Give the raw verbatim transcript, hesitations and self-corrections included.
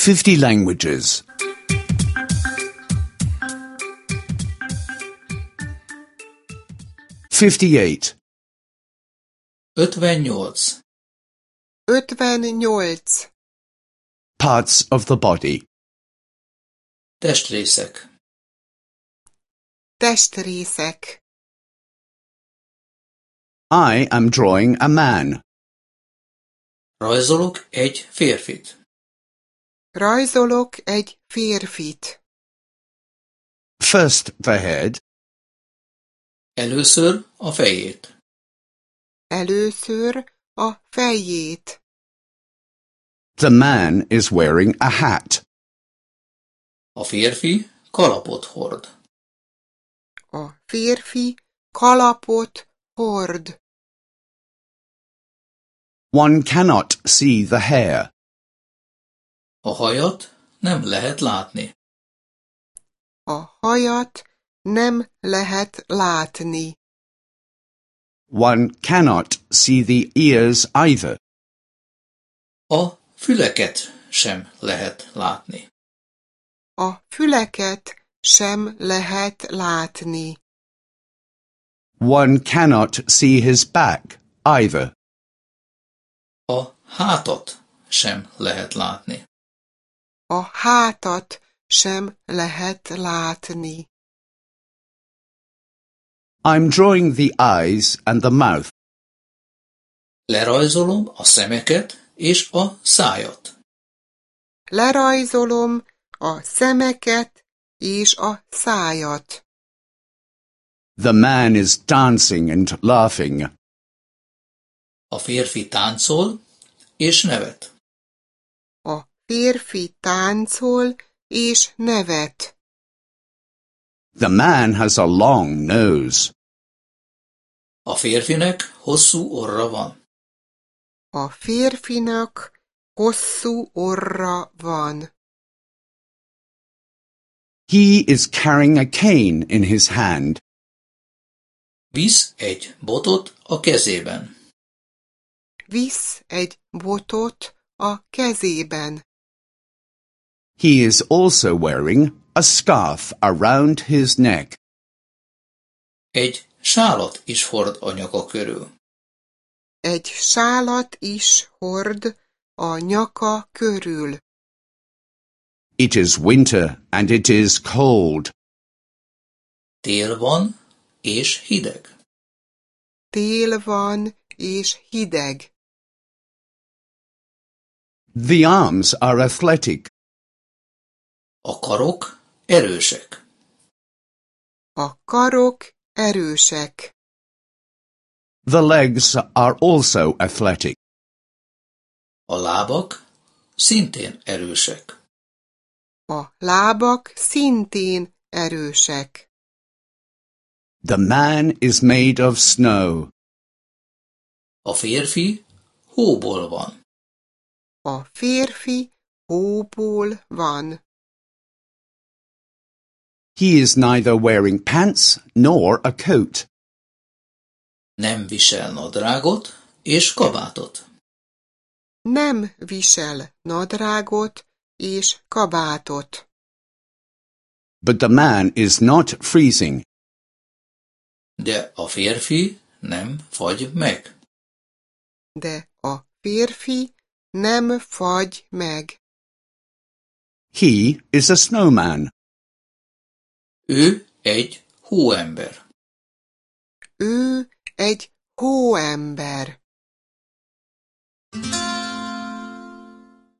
fifty languages. fifty-eight. ötvennyolc. ötvennyolc. Parts of the body. Testrészek. Testrészek. I am drawing a man. Rajzolok egy férfit. Rajzolok egy férfit. First the head, Először a fejét. Először a fejét. the man is wearing a hat. A férfi kalapot hord. A férfi kalapot hord. One cannot see the hair. A hajat nem lehet látni. A hajat nem lehet látni. One cannot see the ears either. A füleket sem lehet látni. A füleket sem lehet látni. One cannot see his back either. A hátat sem lehet látni. A hátat sem lehet látni. I'm drawing the eyes and the mouth. Lerajzolom a szemeket és a szájat. Lerajzolom a szemeket és a szájat. The man is dancing and laughing. A férfi táncol és nevet. A férfi táncol és nevet. The man has a long nose. A férfinek hosszú orra van. A férfinak hosszú orra van. He is carrying a cane in his hand. Visz egy botot a kezében. Visz egy botot a kezében. He is also wearing a scarf around his neck. Egy sálat is hord a nyaka körül. Egy sálat is hord a nyaka körül. It is winter and it is cold. Tél van és hideg. Tél van és hideg. The arms are athletic. A karok erősek. A karok erősek. The legs are also athletic. A lábak szintén erősek. A lábak szintén erősek. The man is made of snow. A férfi hóból van. A férfi hóból van. He is neither wearing pants nor a coat. Nem visel nadrágot és kabátot. Nem visel nadrágot és kabátot. But the man is not freezing. De a férfi nem fagy meg. De a férfi nem fagy meg. He is a snowman. Ő egy hóember. Ő egy hóember.